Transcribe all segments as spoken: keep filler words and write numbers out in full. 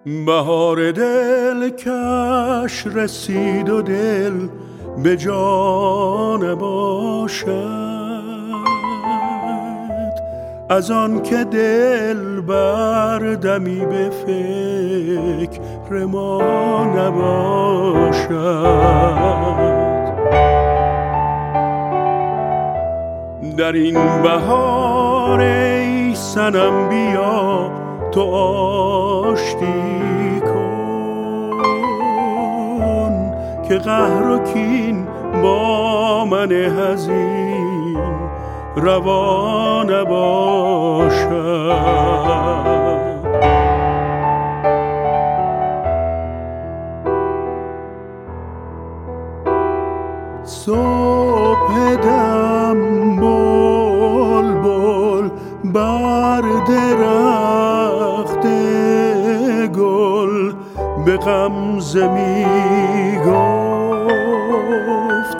بهار دل کش رسید و دل به جان باشد، از آن که دل بردمی به فکر ما نباشد. در این بهار ای صنم بیا تو آشتی کن، که قهر و کین با من حزین روا نباشد. صبح دم بلبل بر درخت گل به غمزه می گفت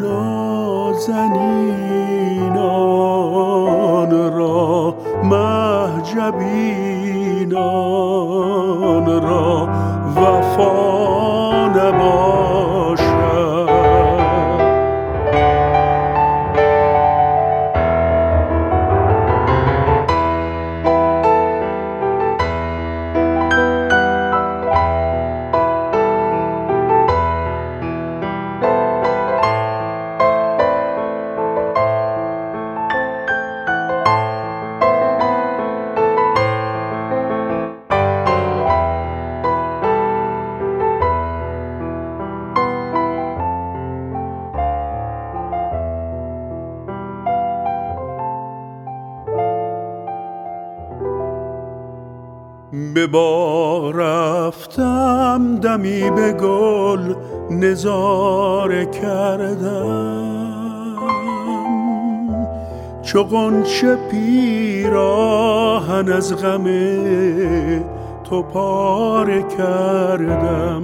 نازنینان را مهجبینان را وفا نباشد. به باغ رفتم دمی به گل نظاره کردم، چو غنچه پیراهن از غم تو پاره کردم.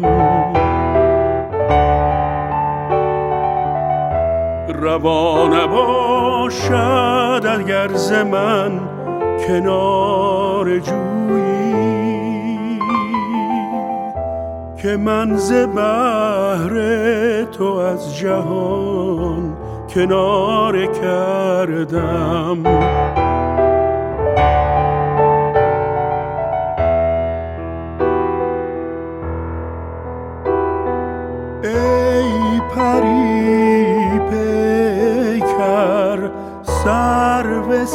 روا نباشد اگر ز من کنار جویی، که من ز بحر تو از جهان کناره کردم. ای پری پیکر سرو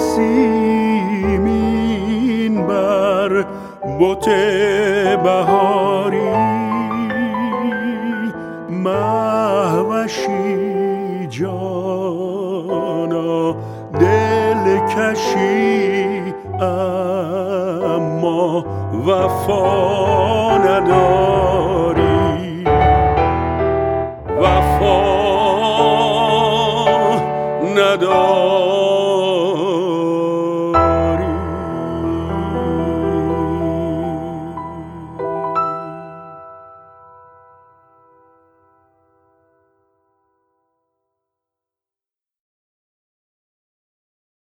سیمین بر بت بهاری، مهوشی جانا دل کشی اما وفا نداری، وفا نداری.